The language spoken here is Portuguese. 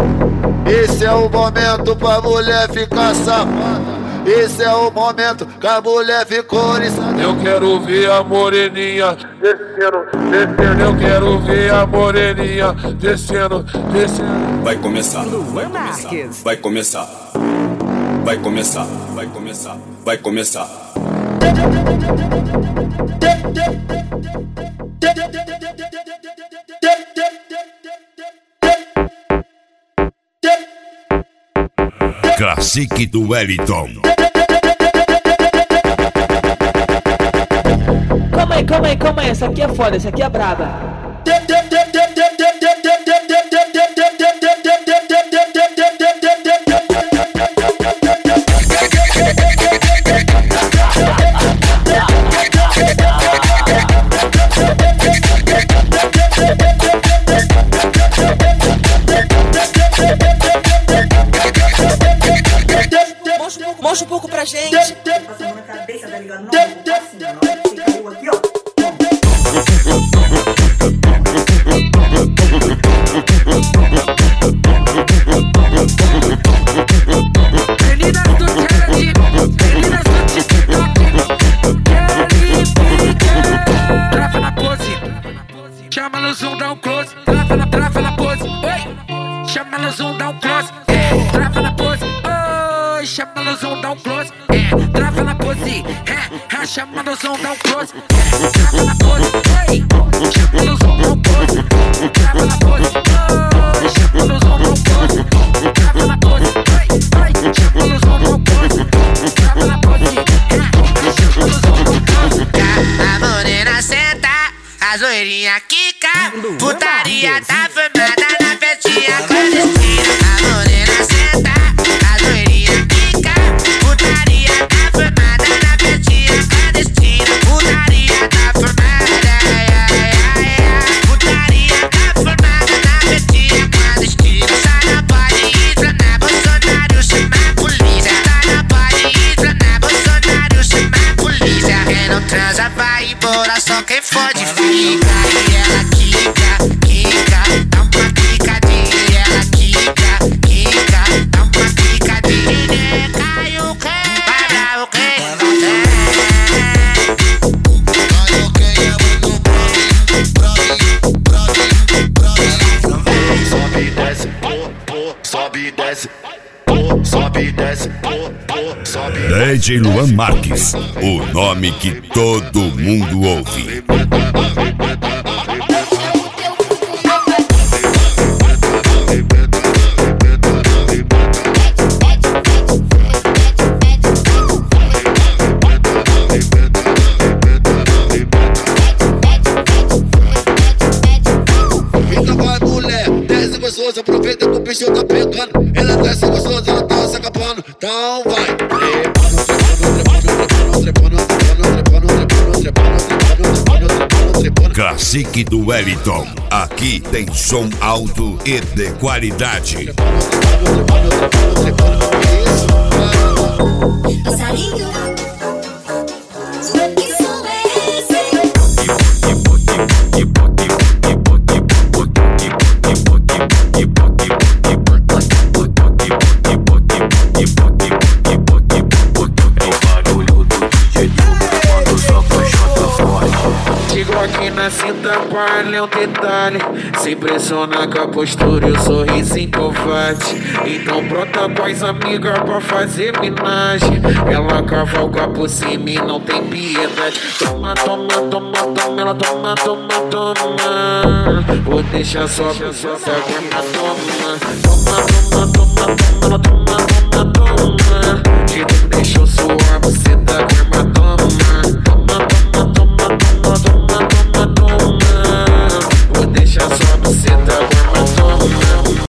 Esse é o momento pra mulher ficar safada. Esse é o momento que a mulher ficou oriçada. Eu quero ver a moreninha descendo, descendo. Eu quero ver a moreninha descendo, descendo. Vai começar, vai começar, vai começar, vai começar, vai começar, vai começar. Classique do Wellington. Calma aí, essa aqui é foda, essa aqui é braba. Mostra um pouco pra gente. Passa a mão na cabeça, tá ligado? Não, assim, na hora que você caiu aqui, ó. Meninas do chat, meninas do TikTok, querem ficar. Trava na pose, chama no zoom, dá um close. Trava na pose, oi. Chama no zoom, dá um close. Trava na pose, oi. Chama no zoom, dá um close. Trava na pose, chama no zoom, dá um close. Trava na pose, oi. Chama no zoom, dá um close. Trava na pose, oi. Chama no zoom, dá um close. Trava na pose, oi. Chama no zoom, dá um close. Trava na pose, chama no zoom, dá um close. A morena senta, a zoeirinha quica, putaria tá formada na festinha clandestina. A morena senta, a zoeirinha quica, putaria tá formada na festinha clandestina. Putaria tá formada, putaria tá formada na festinha clandestina. Sai na pode explanar, Bolsonaro chama a polícia. Sai na pode explanar, Bolsonaro chama a polícia. Quem não transa vai embora, só quem fode fica. E ela quica, dá uma quicadinha. E ela quica, dá uma quicadinha. Cai o quê? Vai bravo quem não tem. Cai o quê? É muito Sobe e desce, sobe e desce, sobe e desce, sobe e desce. DJ Luan Marques, o nome que todo mundo ouve. Então vai mulher, desce gostoso, aproveita que o bicho tá pegando. Ela desce gostoso, ela tá se acabando. Então vai. Classique do Wellington. Aqui tem som alto e de qualidade. Passarinho, que som é esse? Digo aqui na cinta, vale um detalhe. Se pressiona com a postura e o sorrisinho covarde. Então brota com as amigas pra fazer minagem. Ela cavalga por cima e não tem piedade. Toma, toma, toma, toma, ela toma, toma, toma. Vou deixar só pra sua toma. Toma, toma, toma, toma, ela toma.